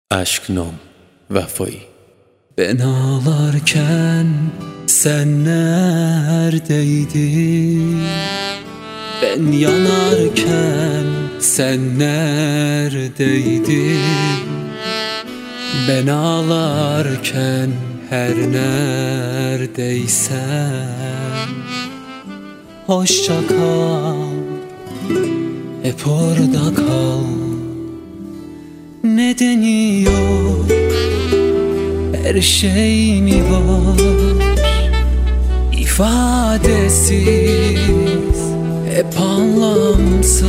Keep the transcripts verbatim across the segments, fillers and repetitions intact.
Aşk nom Vefai. Ben ağlarken sen neredeydin? Ben yanarken sen neredeydin? Ben ağlarken her neredeysen hoşça kal, hep orada kal. Nedeni yok, her şey mi var? İfadesiz, hep anlamsız.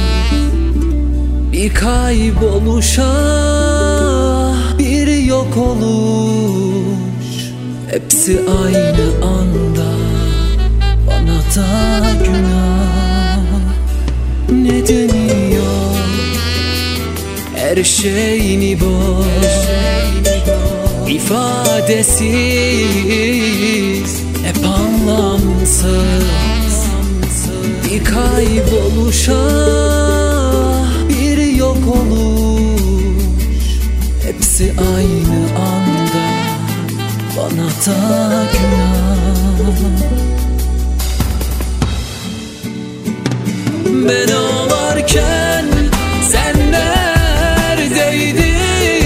Bir kayboluşa, bir yok oluş. Hepsi aynı anda, bana da günah. Nedeni yok, her şey mi boş? İfadesiz, hep anlamsız. Bir kayboluşa, bir yok oluş. Hepsi aynı anda, bana da günah. Ben ağlarken sen neredeydin?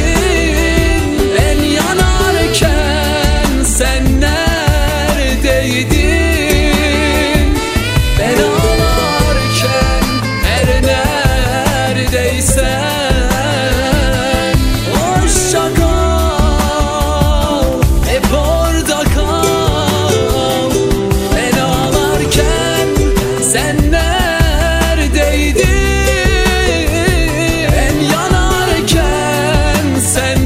En yanarken sen neredeydin? Ben ağlarken her neredeysen hoşça kal, hep orada kal. Ben ağlarken sen neredeydin? En yanarken sen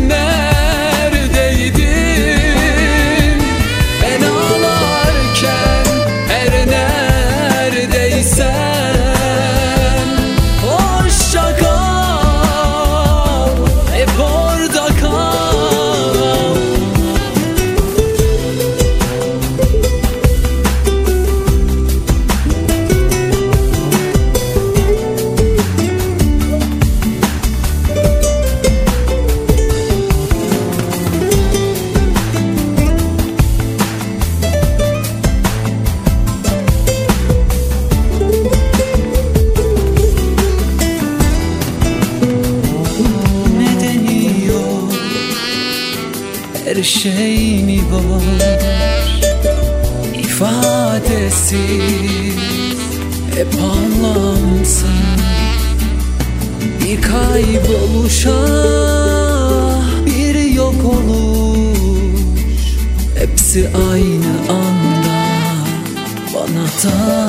neredeydin? Ben ağlarken her neredeysen hoşça kal, hep orada kal. Nedeni yok, her şey mi var? İfadesiz, hep anlamsız. Bir kayboluşa, bir yok oluş. Hepsi aynı anda, bana da